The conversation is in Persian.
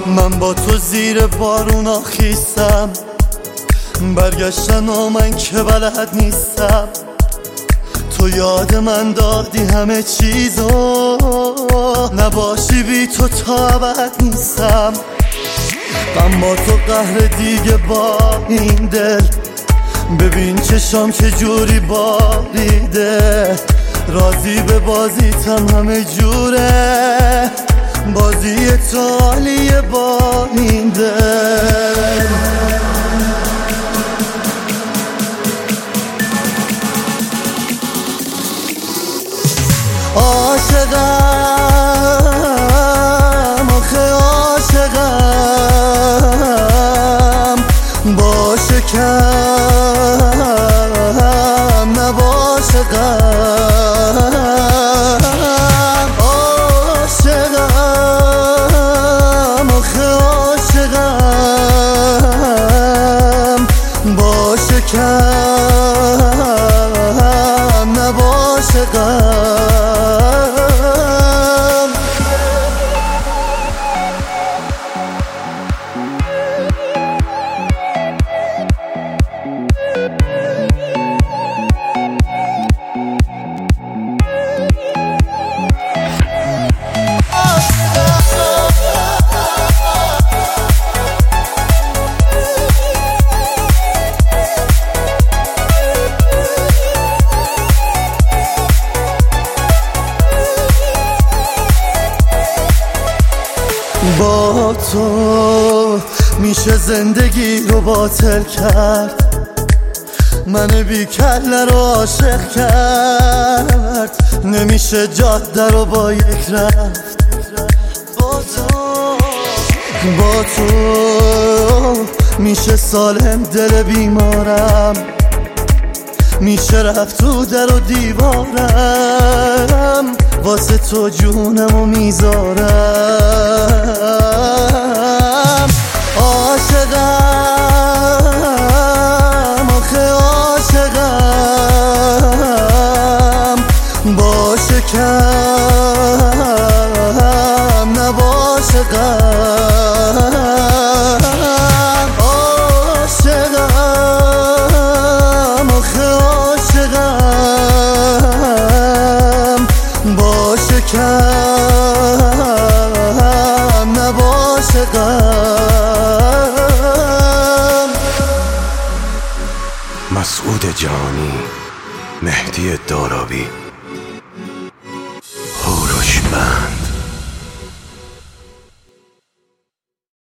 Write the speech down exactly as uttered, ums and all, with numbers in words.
من با تو زیر بارونا خیستم، برگشتن و من که بلد نیستم. تو یاد من دادی همه چیزو، نباشی بی تو تا ابد نیستم. من با تو قهر دیگه با این دل، ببین چشام چه جوری باریده. راضی به بازیتم همه جوره، بازی تو عالیه با این دل. عاشقم آخه عاشقم، باشه کم نباشه غم. عاشقم آخه عاشقم، باشه کم نباشه غم. با تو میشه زندگی رو باطل کرد، من بی کله رو عاشق کرد. نمیشه جاده رو با یک رفت. با تو با تو میشه سالم دل بیمارم، میشه رفت تو در و دیوارم. واسه تو جونمو میذارم. عاشقم آخه عاشقم، باشه کم نباشه غم. عاشقم آخه عاشقم، باشه کم نباشه غم. مسعود جانی، مهدی دارابی.